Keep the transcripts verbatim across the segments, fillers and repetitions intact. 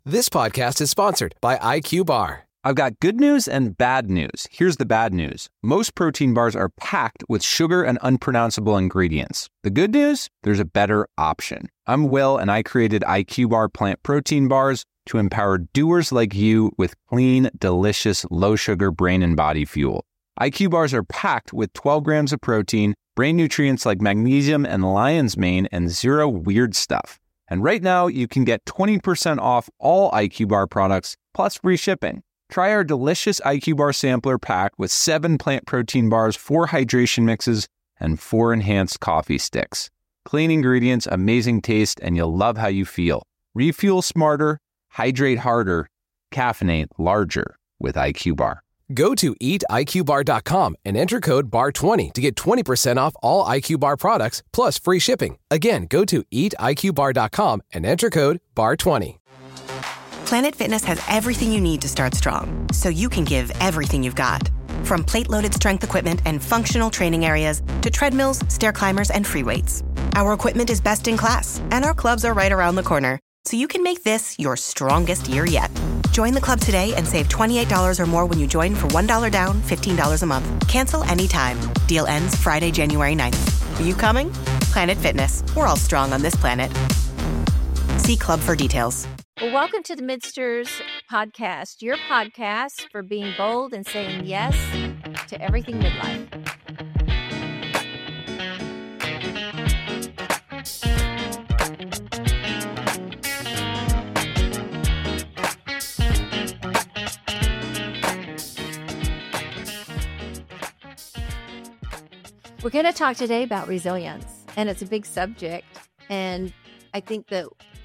This podcast is sponsored by I Q Bar. I've got good news and bad news. Here's the bad news. Most protein bars are packed with sugar and unpronounceable ingredients. The good news? There's a better option. I'm Will, and I created I Q Bar plant protein bars to empower doers like you with clean, delicious, low-sugar brain and body fuel. I Q Bars are packed with twelve grams of protein, brain nutrients like magnesium and lion's mane, and zero weird stuff. And right now, you can get twenty percent off all I Q Bar products, plus free shipping. Try our delicious I Q Bar sampler pack with seven plant protein bars, four hydration mixes, and four enhanced coffee sticks. Clean ingredients, amazing taste, and you'll love how you feel. Refuel smarter, hydrate harder, caffeinate larger with I Q Bar. Go to eat I Q bar dot com and enter code B A R twenty to get twenty percent off all I Q Bar products plus free shipping. Again, go to eat I Q bar dot com and enter code B A R twenty. Planet Fitness has everything you need to start strong, so you can give everything you've got. From plate-loaded strength equipment and functional training areas to treadmills, stair climbers, and free weights. Our equipment is best in class, and our clubs are right around the corner, so you can make this your strongest year yet. Join the club today and save twenty-eight dollars or more when you join for one dollar down, fifteen dollars a month. Cancel anytime. Deal ends Friday, January ninth. Are you coming? Planet Fitness. We're all strong on this planet. See club for details. Well, welcome to the Midsters podcast, your podcast for being bold and saying yes to everything midlife. We're going to talk today about resilience, and it's a big subject, and I think that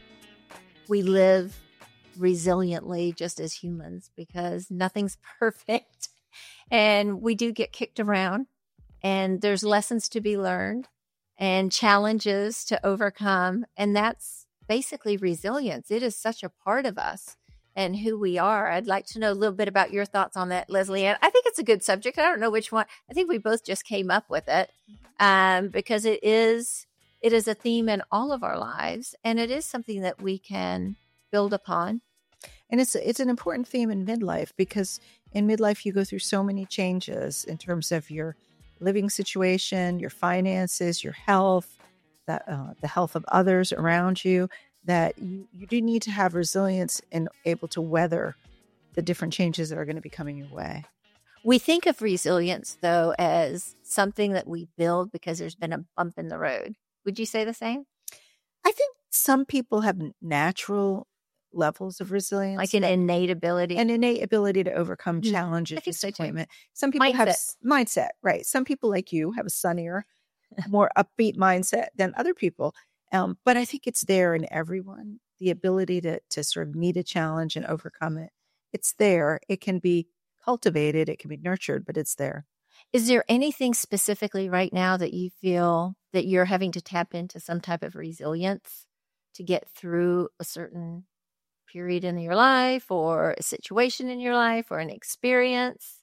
we live resiliently just as humans because nothing's perfect, and we do get kicked around, and there's lessons to be learned and challenges to overcome, and that's basically resilience. It is such a part of us and who we are. I'd like to know a little bit about your thoughts on that, Leslie Ann. I think it's a good subject. I don't know which one. I think we both just came up with it um, because it is it is a theme in all of our lives, and it is something that we can build upon. And it's it's an important theme in midlife because in midlife you go through so many changes in terms of your living situation, your finances, your health, the, uh, the health of others around you, that you, you do need to have resilience and able to weather the different changes that are going to be coming your way. We think of resilience, though, as something that we build because there's been a bump in the road. Would you say the same? I think some people have natural levels of resilience. Like an innate ability. An innate ability to overcome Mm-hmm. challenges, so disappointment. Some people mindset. have s- mindset, right? Some people like you have a sunnier, more upbeat mindset than other people. Um, but I think it's there in everyone, the ability to to sort of meet a challenge and overcome it. It's there. It can be cultivated. It can be nurtured, but it's there. Is there anything specifically right now that you feel that you're having to tap into some type of resilience to get through a certain period in your life or a situation in your life or an experience?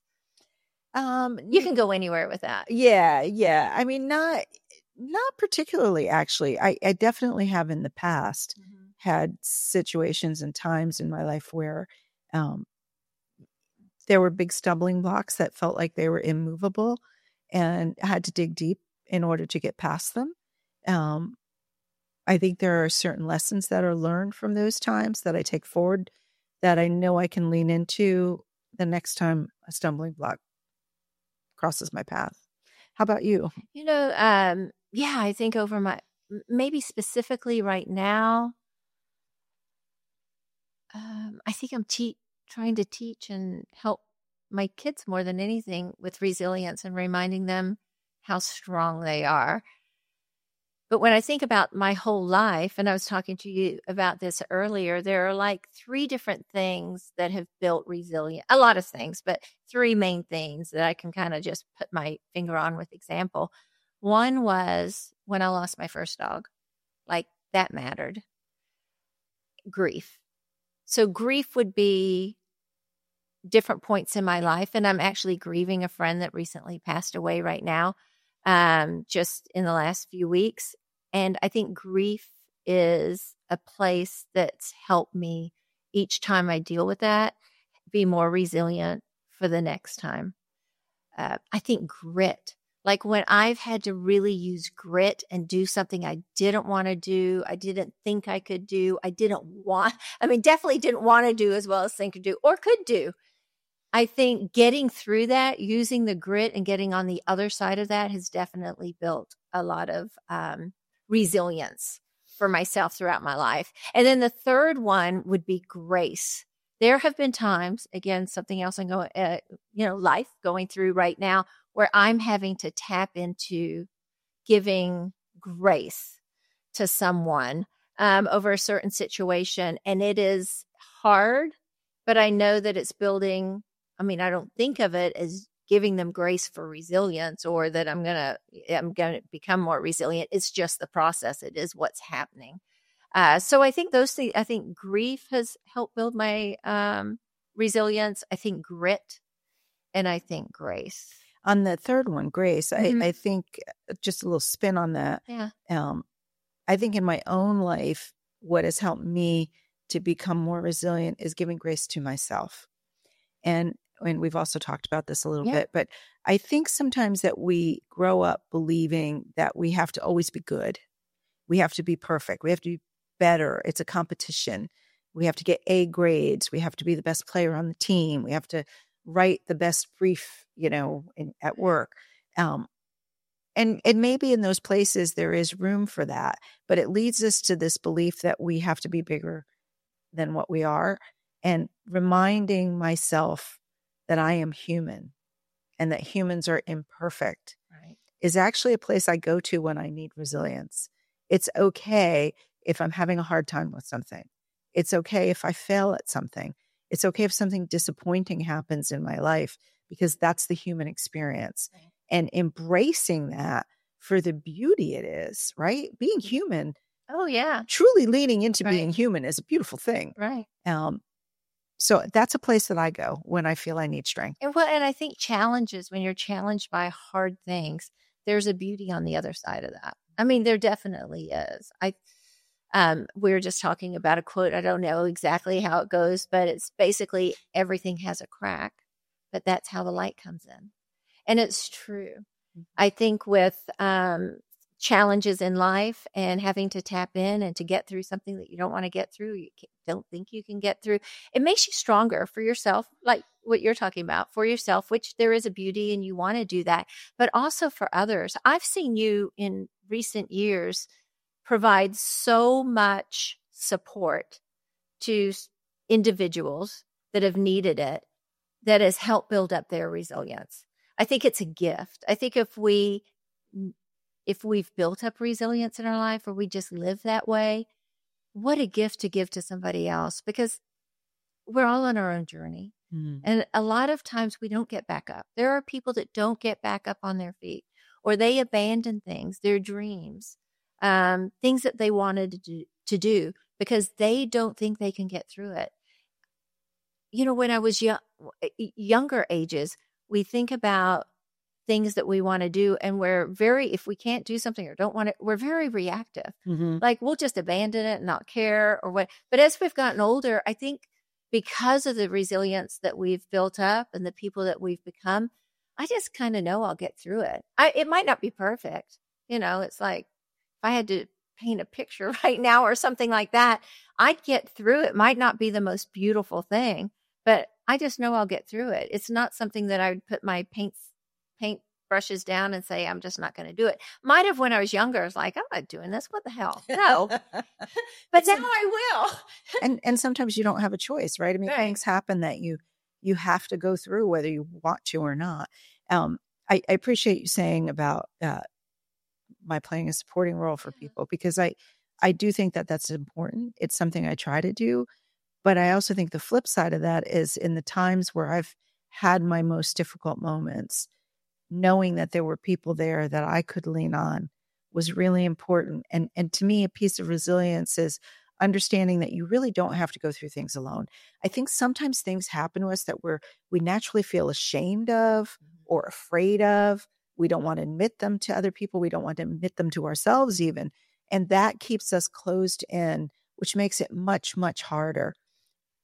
Um, You can go anywhere with that. Yeah, yeah. I mean, not not particularly, actually. I, I definitely have in the past Mm-hmm. had situations and times in my life where um, there were big stumbling blocks that felt like they were immovable, and I had to dig deep in order to get past them. Um, I think there are certain lessons that are learned from those times that I take forward that I know I can lean into the next time a stumbling block crosses my path. How about you? You know, um, yeah, I think over my, m- maybe specifically right now, um, I think I'm te- trying to teach and help my kids more than anything with resilience and reminding them how strong they are. But when I think about my whole life, and I was talking to you about this earlier, there are like three different things that have built resilience, a lot of things, but three main things that I can kind of just put my finger on with example. One was when I lost my first dog, like that mattered. Grief. So grief would be different points in my life. And I'm actually grieving a friend that recently passed away right now, um, just in the last few weeks. And I think grief is a place that's helped me each time I deal with that, be more resilient for the next time. Uh, I think grit, like when I've had to really use grit and do something I didn't want to do, I didn't think I could do, I didn't want, I mean, definitely didn't want to do as well as think could do or could do. I think getting through that, using the grit and getting on the other side of that has definitely built a lot of um, resilience for myself throughout my life. And then the third one would be grace. There have been times, again, something else I'm going, uh, you know, life going through right now where I'm having to tap into giving grace to someone um, over a certain situation. And it is hard, but I know that it's building. I mean, I don't think of it as giving them grace for resilience or that I'm going to, I'm going to become more resilient. It's just the process. It is what's happening. Uh, so I think those things, I think grief has helped build my um, resilience. I think grit, and I think grace. On the third one, grace, Mm-hmm. I, I think just a little spin on that. Yeah. Um, I think in my own life, what has helped me to become more resilient is giving grace to myself. And and we've also talked about this a little Yeah. bit, but I think sometimes that we grow up believing that we have to always be good. We have to be perfect. We have to be better. It's a competition. We have to get A grades. We have to be the best player on the team. We have to write the best brief, you know, in, at work. Um, and, and maybe in those places there is room for that, but it leads us to this belief that we have to be bigger than what we are. And reminding myself that I am human and that humans are imperfect Right. is actually a place I go to when I need resilience. It's okay if I'm having a hard time with something. It's okay if I fail at something. It's okay if something disappointing happens in my life because that's the human experience. Right. And embracing that for the beauty it is, right? Being human. Oh, yeah. Truly leaning into Right. being human is a beautiful thing. Right. Um, so that's a place that I go when I feel I need strength. And well, and I think challenges, when you're challenged by hard things, there's a beauty on the other side of that. I mean, there definitely is. I, um, we were just talking about a quote. I don't know exactly how it goes, but it's basically everything has a crack, but that's how the light comes in. And it's true. I think with um, challenges in life and having to tap in and to get through something that you don't want to get through, you don't think you can get through, it makes you stronger for yourself, like what you're talking about, for yourself, which there is a beauty and you want to do that, but also for others. I've seen you in recent years provide so much support to individuals that have needed it, that has helped build up their resilience. I think it's a gift. I think if we if we've built up resilience in our life or we just live that way, what a gift to give to somebody else, because we're all on our own journey. Mm. And a lot of times we don't get back up. There are people that don't get back up on their feet, or they abandon things, their dreams, um, things that they wanted to do, to do because they don't think they can get through it. You know, when I was young, younger ages, we think about things that we want to do, and we're very, if we can't do something or don't want it, we're very reactive. Mm-hmm. Like we'll just abandon it and not care or what. But as we've gotten older, I think because of the resilience that we've built up and the people that we've become, I just kind of know I'll get through it. I, it might not be perfect. You know, it's like if I had to paint a picture right now or something like that, I'd get through it. Might not be the most beautiful thing, but I just know I'll get through it. It's not something that I would put my paints, paint brushes down and say, I'm just not going to do it. Might have when I was younger. I was like, I'm not doing this. What the hell? No. But now I will. and and sometimes you don't have a choice, right? I mean, right. Things happen that you you have to go through whether you want to or not. Um, I, I appreciate you saying about uh, my playing a supporting role for people, because I, I do think that that's important. It's something I try to do. But I also think the flip side of that is in the times where I've had my most difficult moments, knowing that there were people there that I could lean on was really important. And, and to me, a piece of resilience is understanding that you really don't have to go through things alone. I think sometimes things happen to us that we're, we naturally feel ashamed of or afraid of. We don't want to admit them to other people. We don't want to admit them to ourselves even. And that keeps us closed in, which makes it much, much harder.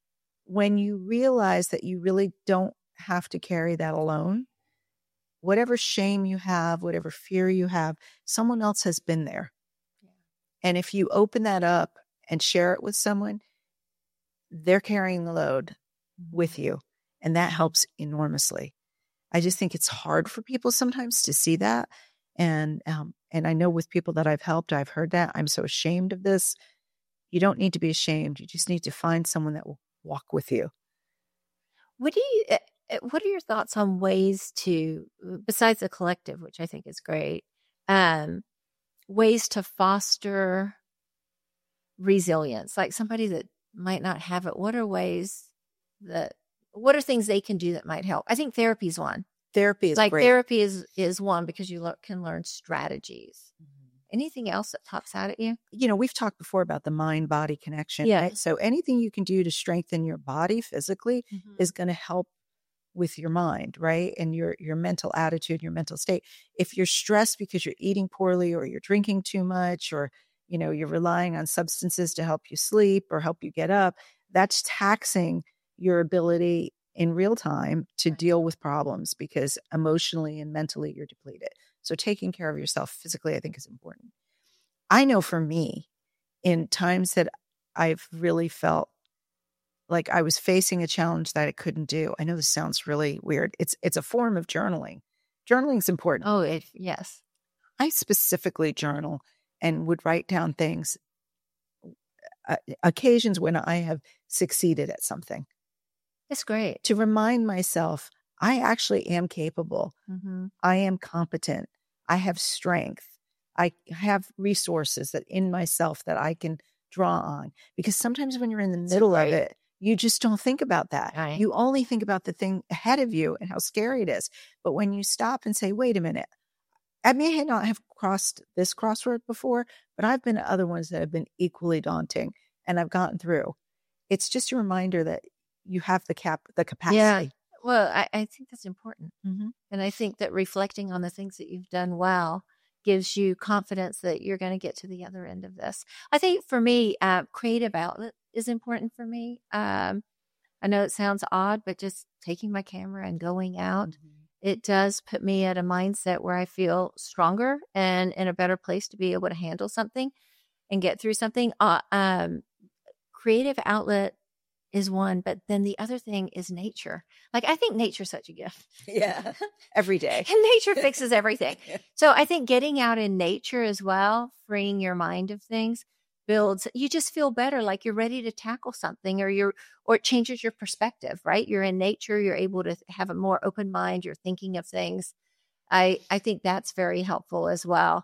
when you realize that you really don't have to carry that alone, whatever shame you have, whatever fear you have, someone else has been there. Yeah. And if you open that up and share it with someone, they're carrying the load mm-hmm. with you. And that helps enormously. I just think it's hard for people sometimes to see that. And, um, and I know with people that I've helped, I've heard that. I'm so ashamed of this. You don't need to be ashamed. You just need to find someone that will walk with you. What do you, what are your thoughts on ways to, besides the collective, which I think is great, um, ways to foster resilience? Like somebody that might not have it, what are ways that, what are things they can do that might help? I think therapy is one. Therapy is like great. Therapy is, is one because you lo- can learn strategies. Mm-hmm. Anything else that pops out at you? You know, we've talked before about the mind-body connection. Yeah. Right? So anything you can do to strengthen your body physically mm-hmm. is going to help with your mind, right? And your your mental attitude, your mental state. If you're stressed because you're eating poorly or you're drinking too much or, you know, you're relying on substances to help you sleep or help you get up, that's taxing your ability in real time to deal with problems because emotionally and mentally you're depleted. So taking care of yourself physically, I think, is important. I know for me, in times that I've really felt like I was facing a challenge that I couldn't do. I know this sounds really weird. It's it's a form of journaling. Journaling is important. Oh, it, yes. I specifically journal and would write down things, uh, occasions when I have succeeded at something. It's great. To remind myself, I actually am capable. Mm-hmm. I am competent. I have strength. I have resources that in myself that I can draw on. Because sometimes when you're in the That's middle great. Of it, you just don't think about that. Right. You only think about the thing ahead of you and how scary it is. But when you stop and say, wait a minute, I may not have crossed this crossroad before, but I've been to other ones that have been equally daunting and I've gotten through. It's just a reminder that you have the cap, the capacity. Yeah. Well, I, I think that's important. Mm-hmm. And I think that reflecting on the things that you've done well gives you confidence that you're going to get to the other end of this. I think for me, uh, creative outlet is important for me. Um, I know it sounds odd, but just taking my camera and going out, mm-hmm. it does put me at a mindset where I feel stronger and in a better place to be able to handle something and get through something. Uh, um, creative outlet is one, but then the other thing is nature. Like, I think nature's such a gift. Yeah. Every day. And nature fixes everything. So I think getting out in nature as well, freeing your mind of things, builds, you just feel better, like you're ready to tackle something, or you're, or it changes your perspective, right? You're in nature, you're able to have a more open mind, you're thinking of things. I, I think that's very helpful as well.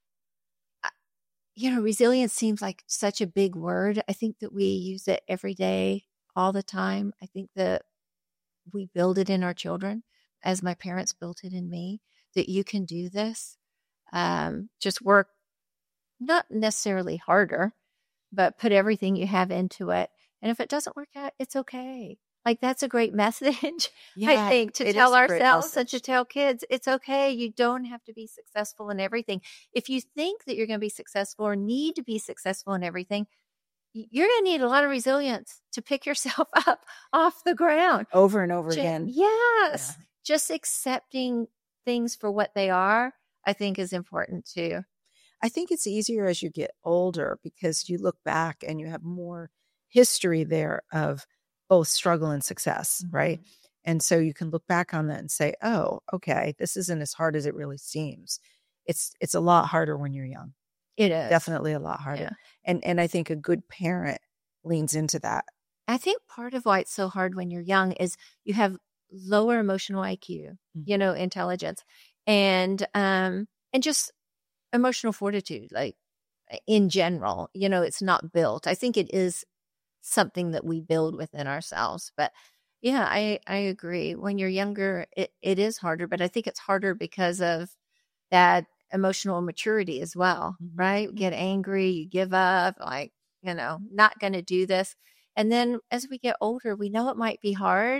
You know, resilience seems like such a big word. I think that we use it every day, all the time. I think that we build it in our children, as my parents built it in me, that you can do this. Um, just work, not necessarily harder, but put everything you have into it. And if it doesn't work out, it's okay. Like, that's a great message, yeah, I think, to tell ourselves and to tell kids, it's okay. You don't have to be successful in everything. If you think that you're going to be successful or need to be successful in everything, you're going to need a lot of resilience to pick yourself up off the ground. Over and over just, again. Yes. Yeah. Just accepting things for what they are, I think, is important too. I think it's easier as you get older because you look back and you have more history there of both struggle and success, mm-hmm. right? And so you can look back on that and say, oh, okay, this isn't as hard as it really seems. It's it's a lot harder when you're young. It is. Definitely a lot harder. Yeah. And and I think a good parent leans into that. I think part of why it's so hard when you're young is you have lower emotional I Q, mm-hmm. you know, intelligence, and um and just emotional fortitude, like in general, you know, it's not built. I think it is something that we build within ourselves. But yeah, I, I agree. When you're younger, it, it is harder, but I think it's harder because of that emotional maturity as well, mm-hmm. right? Get angry, you give up, like, you know, not going to do this. And then as we get older, we know it might be hard.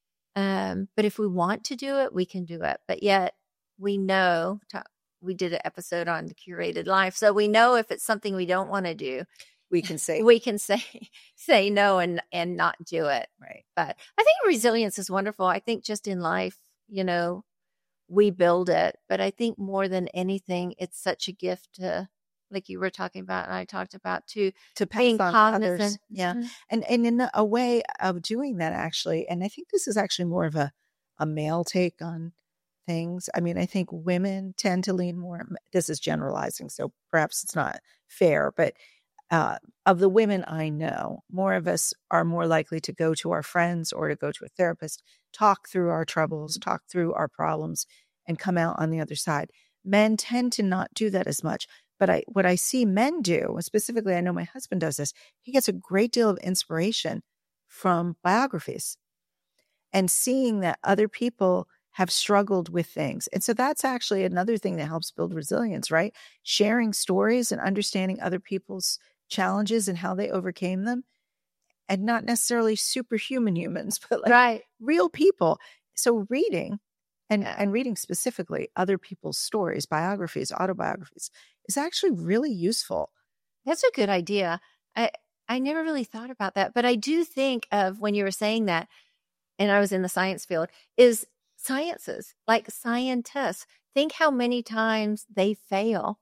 Um, but if we want to do it, we can do it. But yet we know, to, we did an episode on the curated life. So we know if it's something we don't want to do, we can say we can say say no and and not do it. Right. But I think resilience is wonderful. I think just in life, you know, we build it. But I think more than anything, it's such a gift to, like you were talking about and I talked about too, to pass being on to cognizant. others. Yeah. Mhm. And and in a way of doing that, actually, and I think this is actually more of a, a male take on things. I mean, I think women tend to lean more, this is generalizing, so perhaps it's not fair, but uh, of the women I know, more of us are more likely to go to our friends or to go to a therapist, talk through our troubles, talk through our problems, and come out on the other side. Men tend to not do that as much. But I, what I see men do, specifically, I know my husband does this, he gets a great deal of inspiration from biographies and seeing that other people have struggled with things. And so that's actually another thing that helps build resilience, right? Sharing stories and understanding other people's challenges and how they overcame them, and not necessarily superhuman humans, but like Right. real people. So reading and, Yeah. and reading specifically other people's stories, biographies, autobiographies is actually really useful. That's a good idea. I I never really thought about that, but I do think of when you were saying that, and I was in the science field, is sciences, like scientists. Think how many times they fail,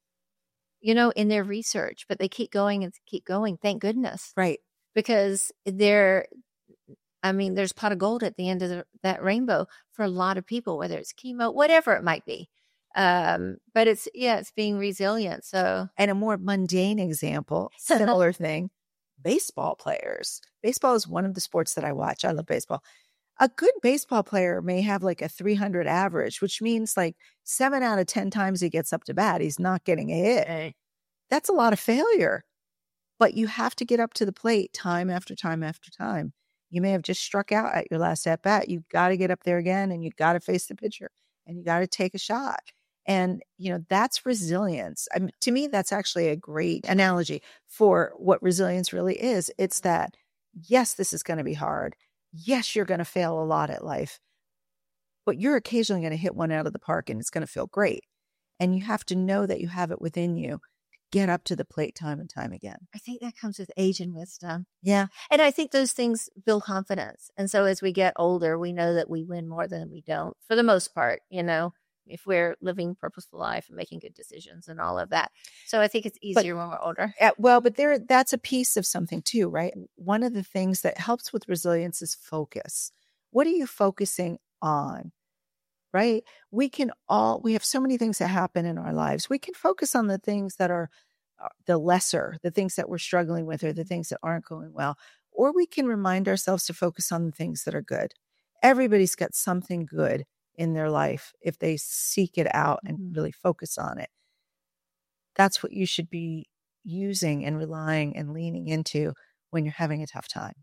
you know, in their research, but they keep going and keep going. Thank goodness. Right. Because they're, I mean, there's pot of gold at the end of the, that rainbow for a lot of people, whether it's chemo, whatever it might be. Um, but it's, yeah, it's being resilient. So, And a more mundane example, similar thing, baseball players. Baseball is one of the sports that I watch. I love baseball. A good baseball player may have like a three hundred average, which means like seven out of ten times he gets up to bat, he's not getting a hit. That's a lot of failure. But you have to get up to the plate time after time after time. You may have just struck out at your last at bat. You got to get up there again, and you got to face the pitcher, and you got to take a shot. And, you know, that's resilience. I mean, to me, that's actually a great analogy for what resilience really is. It's that, yes, this is going to be hard. Yes, you're going to fail a lot at life, but you're occasionally going to hit one out of the park and it's going to feel great. And you have to know that you have it within you to get up to the plate time and time again. I think that comes with age and wisdom. Yeah. And I think those things build confidence. And so as we get older, we know that we win more than we don't, for the most part, you know, if we're living purposeful life and making good decisions and all of that. So I think it's easier But- when we're older. Uh, well, but there, that's a piece of something too, right? One of the things that helps with resilience is focus. What are you focusing on? Right? We can all, we have so many things that happen in our lives. We can focus on the things that are uh, the lesser, the things that we're struggling with, or the things that aren't going well. Or we can remind ourselves to focus on the things that are good. Everybody's got something good in their life if they seek it out and Mhm. really focus on it. That's what you should be using and relying and leaning into when you're having a tough time.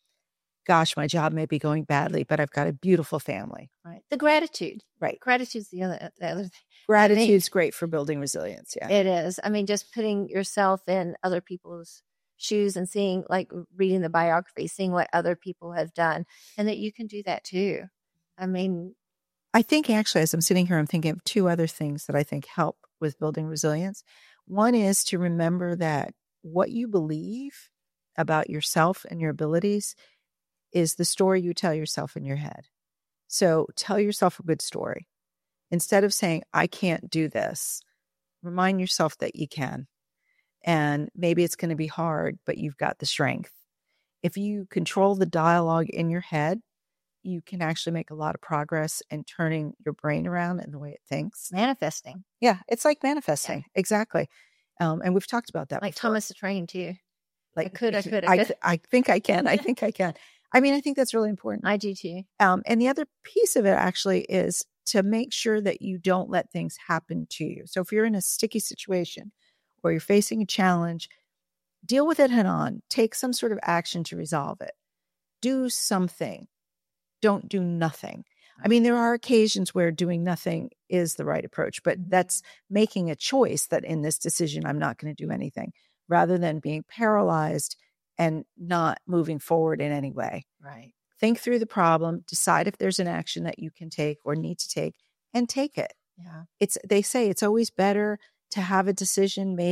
Gosh, my job may be going badly, but I've got a beautiful family. Right. The gratitude. Right. Gratitude's the other, the other thing. Gratitude's great for building resilience. Yeah. It is. I mean, just putting yourself in other people's shoes and seeing, like reading the biography, seeing what other people have done, and that you can do that too. I mean, I think actually, as I'm sitting here, I'm thinking of two other things that I think help with building resilience. One is to remember that what you believe about yourself and your abilities is the story you tell yourself in your head. So tell yourself a good story. Instead of saying, I can't do this, remind yourself that you can. And maybe it's going to be hard, but you've got the strength. If you control the dialogue in your head, you can actually make a lot of progress in turning your brain around and the way it thinks. manifesting, Yeah, it's like manifesting. Exactly. Um, and we've talked about that like before. Thomas the Train too. Like, I could, I could, I I, could. th- I think I can. I think I can. I mean, I think that's really important. I do too. Um, and the other piece of it actually is to make sure that you don't let things happen to you. So if you're in a sticky situation or you're facing a challenge, deal with it head on. Take some sort of action to resolve it. Do something. Don't do nothing. I mean, there are occasions where doing nothing is the right approach, but that's making a choice that in this decision, I'm not going to do anything, rather than being paralyzed and not moving forward in any way. Right. Think through the problem, decide if there's an action that you can take or need to take, and take it. Yeah. It's, they say it's always better to have a decision made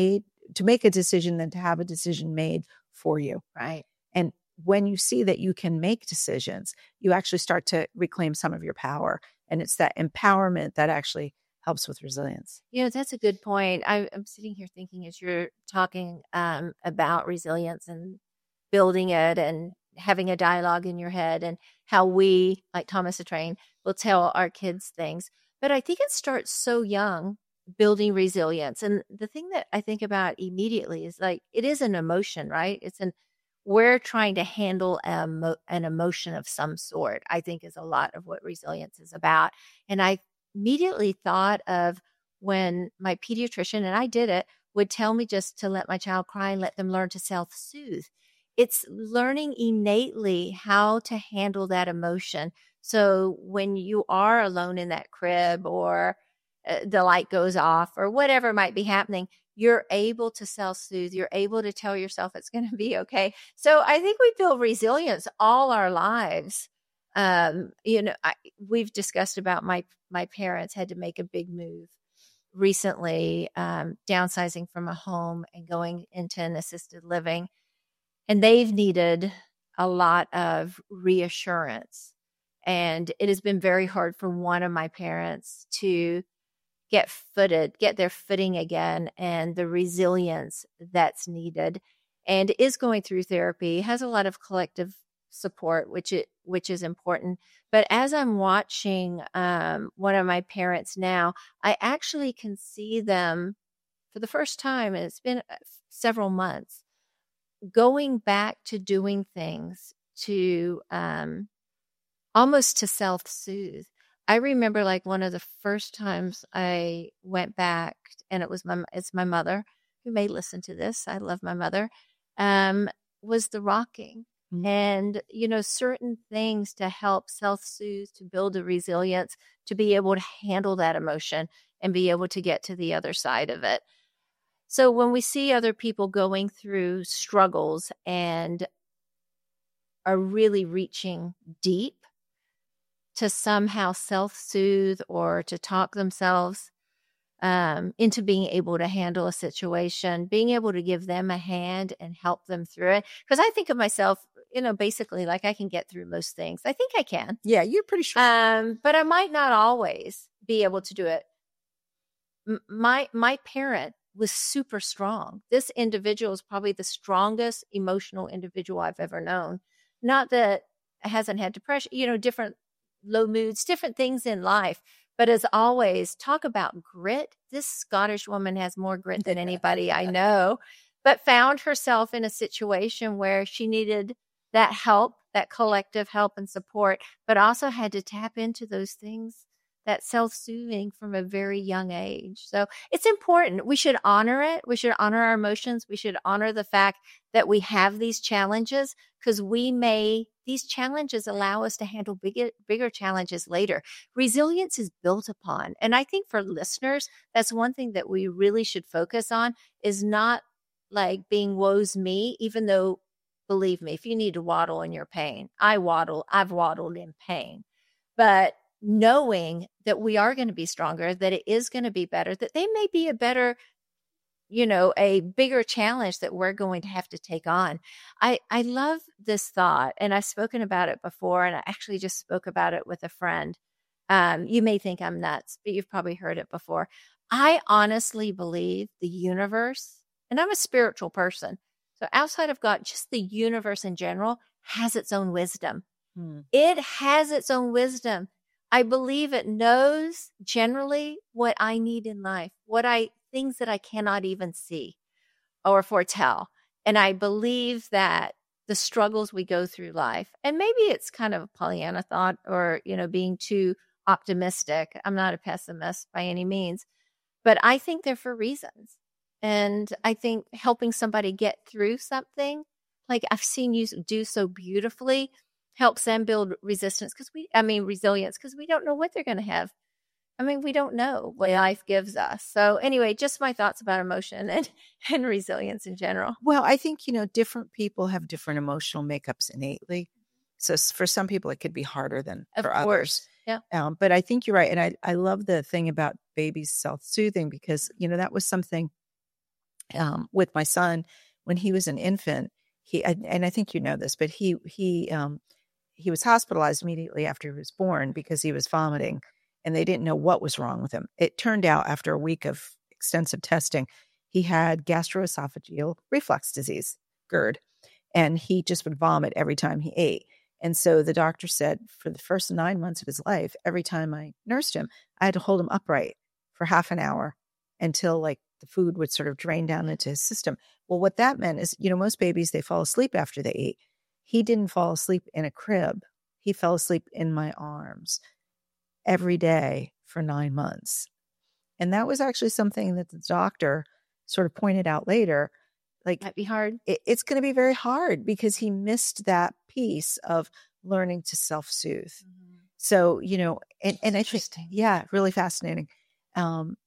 to make a decision than to have a decision made for you. Right. And when you see that you can make decisions, you actually start to reclaim some of your power. And it's that empowerment that actually helps with resilience. You know, that's a good point. I, I'm sitting here thinking as you're talking um, about resilience and building it and having a dialogue in your head and how we, like Thomas the Train, will tell our kids things. But I think it starts so young, building resilience. And the thing that I think about immediately is like, it is an emotion, right? It's an, we're trying to handle a, an emotion of some sort, I think is a lot of what resilience is about. And I immediately thought of when my pediatrician, and I did it, would tell me just to let my child cry and let them learn to self-soothe. It's learning innately how to handle that emotion. So when you are alone in that crib or uh, the light goes off or whatever might be happening, you're able to self-soothe. You're able to tell yourself it's going to be okay. So I think we build resilience all our lives. Um, you know, I, we've discussed about my, my parents had to make a big move recently, um, downsizing from a home and going into an assisted living. And they've needed a lot of reassurance. And it has been very hard for one of my parents to get footed, get their footing again, and the resilience that's needed, and is going through therapy, has a lot of collective support, which it, which is important. But as I'm watching um, one of my parents now, I actually can see them for the first time, and it's been several months, going back to doing things to um, almost to self-soothe. I remember like one of the first times I went back, and it was my, it's my mother who may listen to this. I love my mother, um, was the rocking. Mm-hmm. And, you know, certain things to help self-soothe, to build a resilience, to be able to handle that emotion and be able to get to the other side of it. So when we see other people going through struggles and are really reaching deep to somehow self-soothe or to talk themselves um, into being able to handle a situation, being able to give them a hand and help them through it. Because I think of myself, you know, basically like I can get through most things. I think I can. Yeah, you're pretty sure. Um, but I might not always be able to do it. M- my my parent was super strong. This individual is probably the strongest emotional individual I've ever known. Not that hasn't had depression, you know, different low moods, different things in life. But as always, talk about grit. This Scottish woman has more grit than anybody I know, but found herself in a situation where she needed that help, that collective help and support, but also had to tap into those things, that self-soothing from a very young age. So it's important. We should honor it. We should honor our emotions. We should honor the fact that we have these challenges, because we may, these challenges allow us to handle bigger, bigger challenges later. Resilience is built upon. And I think for listeners, that's one thing that we really should focus on, is not like being woe's me, even though, believe me, if you need to waddle in your pain, I waddle, I've waddled in pain. But knowing that we are going to be stronger, that it is going to be better, that they may be a better, you know, a bigger challenge that we're going to have to take on. I, I love this thought, and I've spoken about it before, and I actually just spoke about it with a friend. Um, you may think I'm nuts, but you've probably heard it before. I honestly believe the universe, and I'm a spiritual person, so outside of God, just the universe in general has its own wisdom. Hmm. It has its own wisdom. I believe it knows generally what I need in life, what I, things that I cannot even see or foretell. And I believe that the struggles we go through life, and maybe it's kind of a Pollyanna thought, or, you know, being too optimistic. I'm not a pessimist by any means, but I think they're for reasons. And I think helping somebody get through something, like I've seen you do so beautifully, helps them build resistance because we, I mean, resilience, because we don't know what they're going to have. I mean, we don't know what life gives us. So anyway, just my thoughts about emotion and, and resilience in general. Well, I think, you know, different people have different emotional makeups innately. So for some people, it could be harder than of for course. others. Yeah. Um, but I think you're right. And I, I love the thing about babies self-soothing, because, you know, that was something um, with my son when he was an infant. He and, and I think you know this, but he he um, he was hospitalized immediately after he was born because he was vomiting, and they didn't know what was wrong with him. It turned out after a week of extensive testing, he had gastroesophageal reflux disease, GERD, and he just would vomit every time he ate. And so the doctor said for the first nine months of his life, every time I nursed him, I had to hold him upright for half an hour until like the food would sort of drain down into his system. Well, what that meant is, you know, most babies, they fall asleep after they eat. He didn't fall asleep in a crib. He fell asleep in my arms every day for nine months. And that was actually something that the doctor sort of pointed out later. Like, Might be hard. It, it's going to be very hard because he missed that piece of learning to self-soothe. Mm-hmm. So, you know, and, and I think, yeah, really fascinating. Um,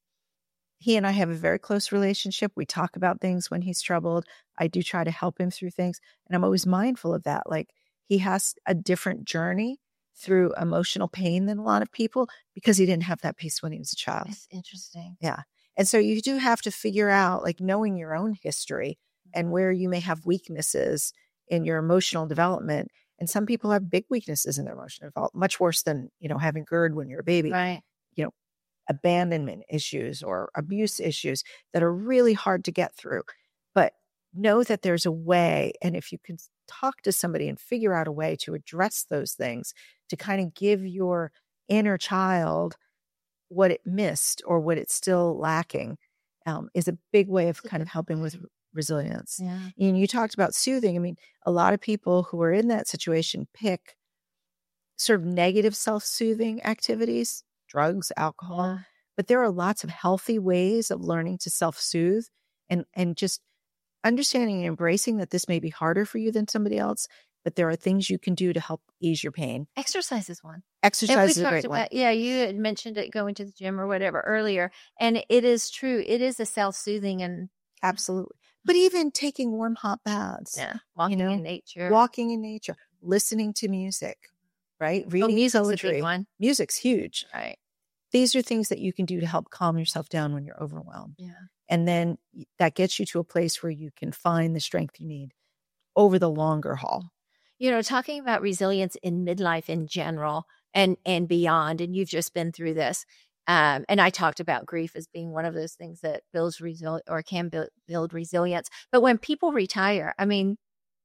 he and I have a very close relationship. We talk about things when he's troubled. I do try to help him through things. And I'm always mindful of that. Like, he has a different journey through emotional pain than a lot of people because he didn't have that piece when he was a child. That's interesting. Yeah. And so you do have to figure out, like, knowing your own history and where you may have weaknesses in your emotional development. And some people have big weaknesses in their emotional development, much worse than, you know, having GERD when you're a baby. Right. You know, abandonment issues or abuse issues that are really hard to get through. But know that there's a way. And if you can talk to somebody and figure out a way to address those things, to kind of give your inner child what it missed or what it's still lacking, um, is a big way of kind of helping with resilience. Yeah. And you talked about soothing. I mean, a lot of people who are in that situation pick sort of negative self-soothing activities, drugs, alcohol, Yeah. but there are lots of healthy ways of learning to self-soothe and, and just understanding and embracing that this may be harder for you than somebody else, but there are things you can do to help ease your pain. Exercise is one. Exercise is a talked great about, one. Yeah, you had mentioned it going to the gym or whatever earlier. And it is true. It is a self-soothing and Absolutely. But even taking warm, hot baths, yeah, walking you know, in nature. walking in nature, listening to music, right? Oh, Reading music's a poetry. big one. Music's huge. Right. These are things that you can do to help calm yourself down when you're overwhelmed. Yeah. And then that gets you to a place where you can find the strength you need over the longer haul. You know, talking about resilience in midlife in general and and beyond, and you've just been through this. Um, and I talked about grief as being one of those things that builds resil or can build, build resilience. But when people retire, I mean,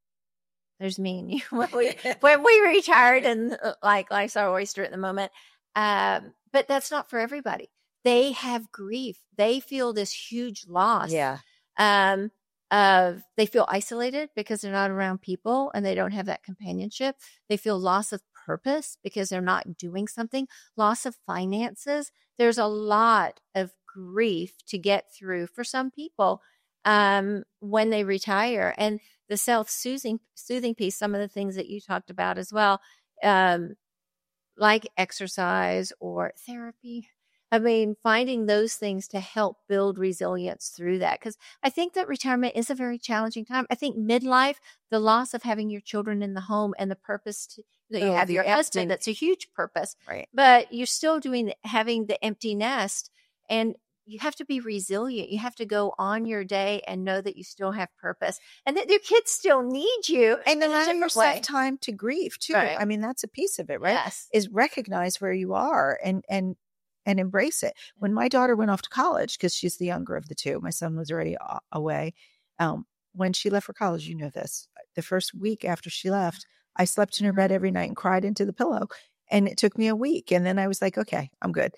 there's me and you. When we, when we retired and uh, like life's our oyster at the moment. Um, but that's not for everybody. They have grief. They feel this huge loss. Yeah. Um, of they feel isolated because they're not around people and they don't have that companionship. They feel loss of purpose because they're not doing something, loss of finances. There's a lot of grief to get through for some people um, when they retire. And the self-soothing soothing piece, some of the things that you talked about as well, um, like exercise or therapy. I mean, finding those things to help build resilience through that. Because I think that retirement is a very challenging time. I think midlife, the loss of having your children in the home and the purpose to, that you Oh, have the your husband, empty- that's a huge purpose. Right. But you're still doing having the empty nest, and you have to be resilient. You have to go on your day and know that you still have purpose and that your kids still need you. And in a allow different yourself way. time to grieve too. Right. I mean, that's a piece of it, right? Yes. Is recognize where you are and and and embrace it. When my daughter went off to college, because she's the younger of the two, my son was already a- away. Um, when she left for college, you know this, the first week after she left, I slept in her bed every night and cried into the pillow. And it took me a week. And then I was like, okay, I'm good.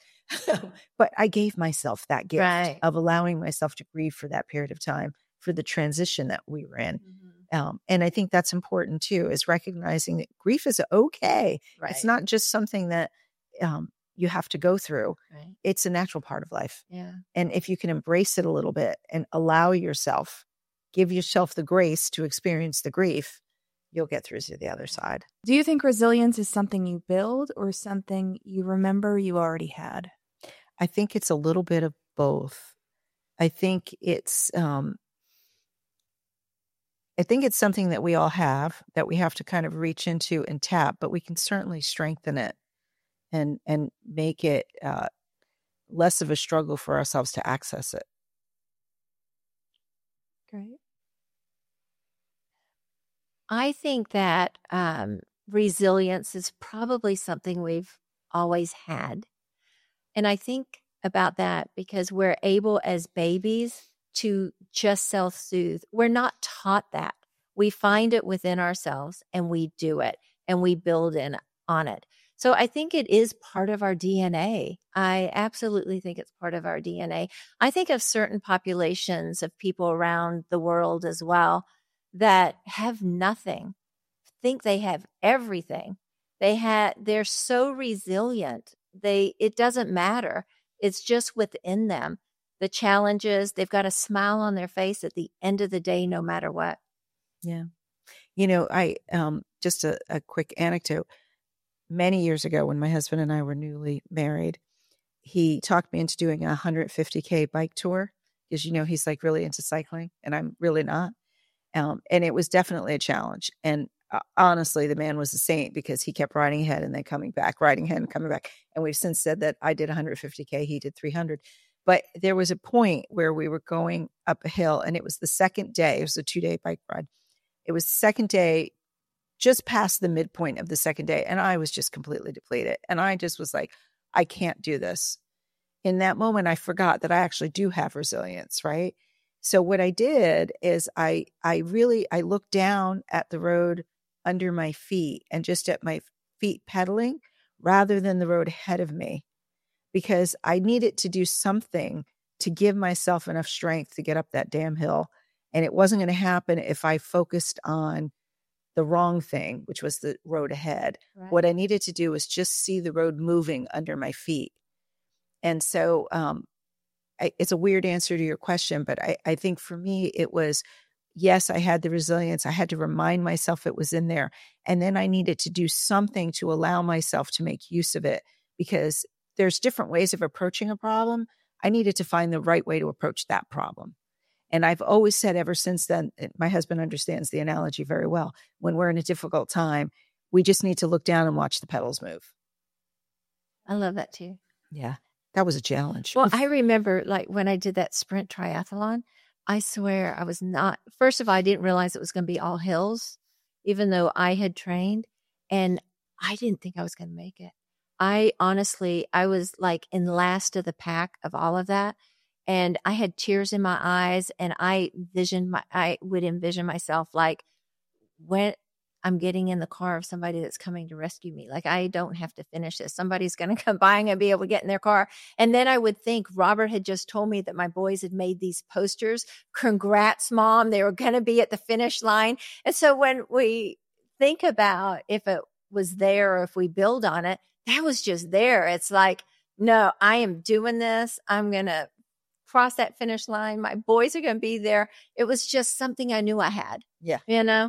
But I gave myself that gift Right. of allowing myself to grieve for that period of time, for the transition that we were in. Mhm. Um, and I think that's important too, is recognizing that grief is okay. Right. It's not just something that um, you have to go through. Right. It's a natural part of life. Yeah. And if you can embrace it a little bit and allow yourself, give yourself the grace to experience the grief, you'll get through to the other side. Do you think resilience is something you build or something you remember you already had? I think it's a little bit of both. I think it's, um, I think it's something that we all have that we have to kind of reach into and tap, but we can certainly strengthen it and and make it uh, less of a struggle for ourselves to access it. Great. I think that um, resilience is probably something we've always had. And I think about that because we're able as babies to just self-soothe. We're not taught that. We find it within ourselves and we do it and we build in on it. So I think it is part of our D N A. I absolutely think it's part of our D N A. I think of certain populations of people around the world as well that have nothing, think they have everything. They had, they're so resilient. They, it doesn't matter. It's just within them. The challenges, they've got a smile on their face at the end of the day, no matter what. Yeah. You know, I, um, just a, a quick anecdote. Many years ago, when my husband and I were newly married, he talked me into doing a one hundred fifty K bike tour because, you know, he's like really into cycling and I'm really not. Um, and it was definitely a challenge. And uh, honestly, the man was a saint because he kept riding ahead and then coming back, riding ahead and coming back. And we've since said that I did one hundred fifty K, he did three hundred. But there was a point where we were going up a hill and it was the second day. It was a two day bike ride. It was the second day, just past the midpoint of the second day. And I was just completely depleted. And I just was like, I can't do this. In that moment, I forgot that I actually do have resilience, right? So what I did is I, I really, I looked down at the road under my feet and just at my feet pedaling rather than the road ahead of me, because I needed to do something to give myself enough strength to get up that damn hill. And it wasn't going to happen if I focused on the wrong thing, which was the road ahead. Right. What I needed to do was just see the road moving under my feet. And so um, I, it's a weird answer to your question, but I, I think for me, it was, yes, I had the resilience. I had to remind myself it was in there. And then I needed to do something to allow myself to make use of it, because there's different ways of approaching a problem. I needed to find the right way to approach that problem. And I've always said ever since then, my husband understands the analogy very well. When we're in a difficult time, we just need to look down and watch the pedals move. I love that too. Yeah, that was a challenge. Well, I remember like when I did that sprint triathlon, I swear I was not, first of all, I didn't realize it was going to be all hills, even though I had trained, and I didn't think I was going to make it. I honestly, I was like in last of the pack of all of that. And I had tears in my eyes, and I visioned my, I would envision myself like when I'm getting in the car of somebody that's coming to rescue me. Like, I don't have to finish this. Somebody's going to come by and be able to get in their car. And then I would think Robert had just told me that my boys had made these posters. Congrats, Mom. They were going to be at the finish line. And so when we think about if it was there or if we build on it, that was just there. It's like, no, I am doing this. I'm going to cross that finish line. My boys are going to be there. It was just something I knew I had. Yeah. You know?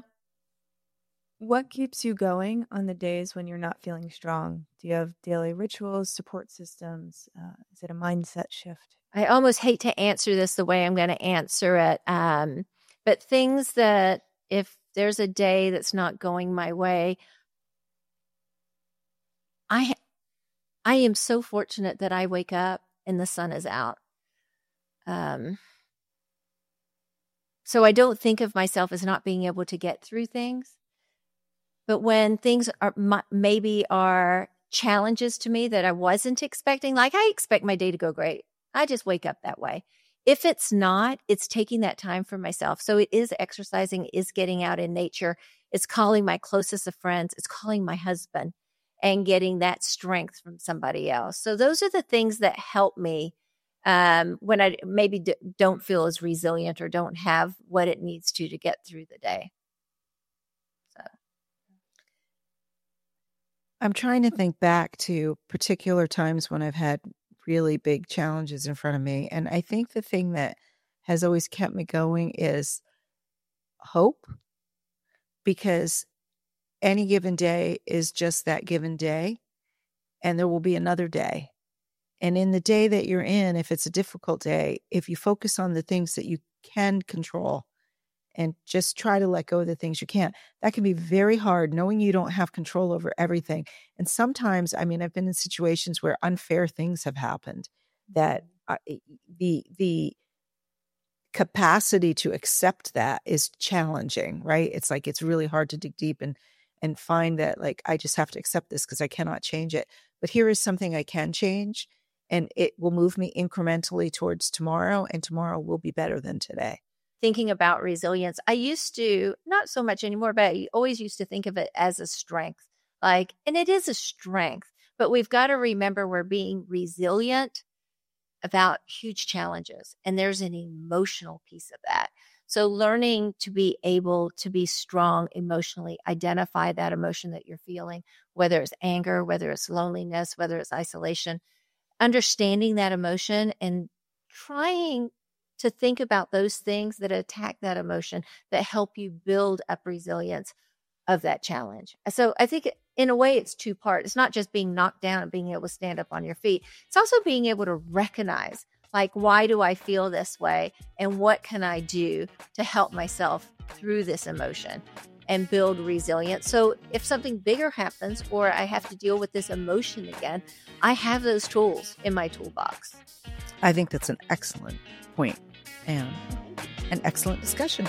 What keeps you going on the days when you're not feeling strong? Do you have daily rituals, support systems? Uh, is it a mindset shift? I almost hate to answer this the way I'm going to answer it. Um, but things that if there's a day that's not going my way, I, I am so fortunate that I wake up and the sun is out. Um, so I don't think of myself as not being able to get through things. But when things are maybe are challenges to me that I wasn't expecting, like I expect my day to go great. I just wake up that way. If it's not, it's taking that time for myself. So it is exercising, is getting out in nature. It's calling my closest of friends. It's calling my husband and getting that strength from somebody else. So those are the things that help me um, when I maybe d- don't feel as resilient or don't have what it needs to to get through the day. So I'm trying to think back to particular times when I've had really big challenges in front of me. And I think the thing that has always kept me going is hope, because any given day is just that given day, and there will be another day. And in the day that you're in, if it's a difficult day, if you focus on the things that you can control and just try to let go of the things you can't, that can be very hard, knowing you don't have control over everything. And sometimes, I mean, I've been in situations where unfair things have happened, that I, the the capacity to accept that is challenging, right? It's like, it's really hard to dig deep and, and find that, like, I just have to accept this because I cannot change it. But here is something I can change, and it will move me incrementally towards tomorrow, and tomorrow will be better than today. Thinking about resilience, I used to, not so much anymore, but I always used to think of it as a strength. Like, and it is a strength, but we've got to remember we're being resilient about huge challenges. And there's an emotional piece of that. So learning to be able to be strong emotionally, identify that emotion that you're feeling, whether it's anger, whether it's loneliness, whether it's isolation, understanding that emotion and trying to think about those things that attack that emotion that help you build up resilience of that challenge. So I think in a way it's two part. It's not just being knocked down and being able to stand up on your feet. It's also being able to recognize, like, why do I feel this way? And what can I do to help myself through this emotion and build resilience? So if something bigger happens or I have to deal with this emotion again, I have those tools in my toolbox. I think that's an excellent point and an excellent discussion.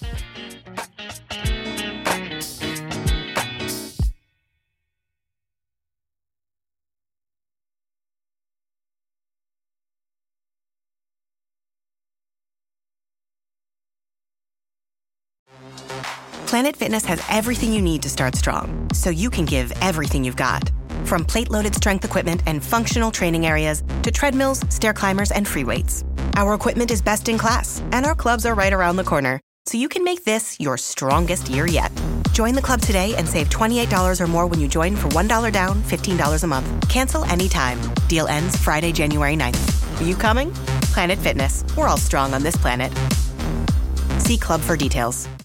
Planet Fitness has everything you need to start strong, so you can give everything you've got. From plate-loaded strength equipment and functional training areas to treadmills, stair climbers, and free weights. Our equipment is best in class, and our clubs are right around the corner, so you can make this your strongest year yet. Join the club today and save twenty-eight dollars or more when you join for one dollar down, fifteen dollars a month. Cancel anytime. Deal ends Friday, January ninth. Are you coming? Planet Fitness. We're all strong on this planet. See club for details.